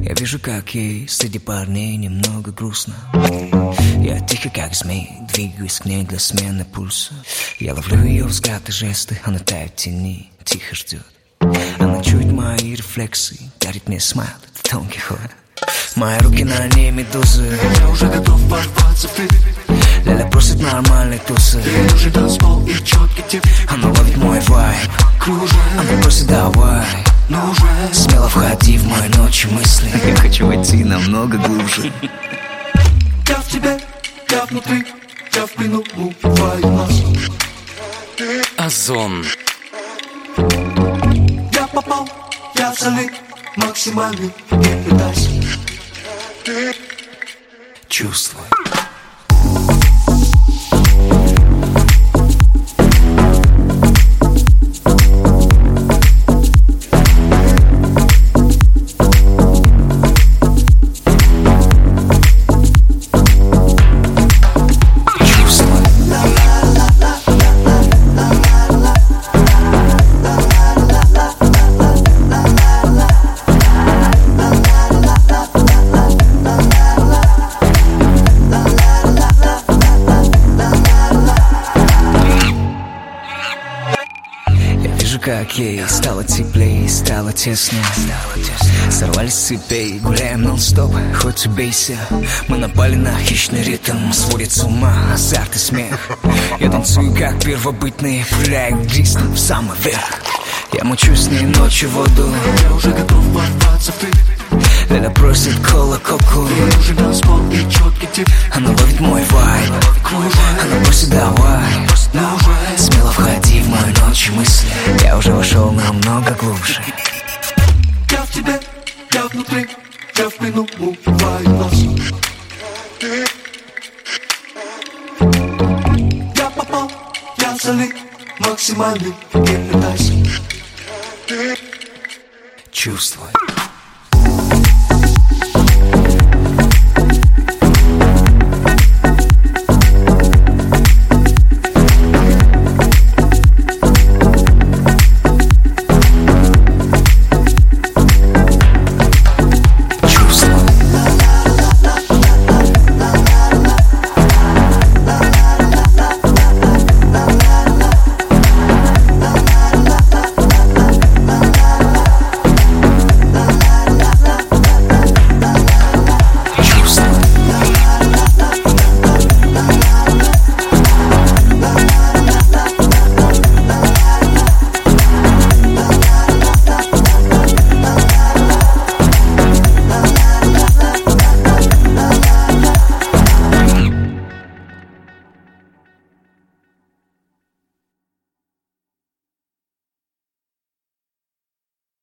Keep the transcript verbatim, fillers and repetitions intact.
Я вижу, как ей среди парней немного грустно. Я тихо, как змей, двигаюсь к ней для смены пульса. Я ловлю ее взгляд и жесты, она тает в тени, тихо ждет. Она чует мои рефлексы, дарит мне смайл, это Дон Кихот. Мои руки на ней медузы. Я уже готов порваться в клип. Ляля просит нормальной тусы. Ей нужен танцпол и четкий тип. Она ловит мой вайб, кружит. Она просит давай, но уже смело входи в мои ночи мысли. Я хочу войти намного глубже. Я в тебе, я внутри, я в плену твоих глаз. Озон. Я попал, я в залит, максимальный гипноз. Чувствуй. Как ей стало теплее, стало тесно. Сорвались с цепей, гуляем нон-стоп, хоть убейся. Мы напали на хищный ритм, сводит с ума азарт и смех. Я танцую как первобытный, пуляю гристом в самый верх. Я мучусь с ней ночью в воду. Я уже готов ворваться в клип. Ляля просит кола-коку. Ей нужен танцпол и четкий тип. Она ловит мой вайб, она просит давай, но уже смело входи в мои ночи мысли. Я уже вошел намного глубже. Я в тебе, я внутри, я в плену твоих глаз. Я попал, я в залит, максимальный гипноз. Чувствуй.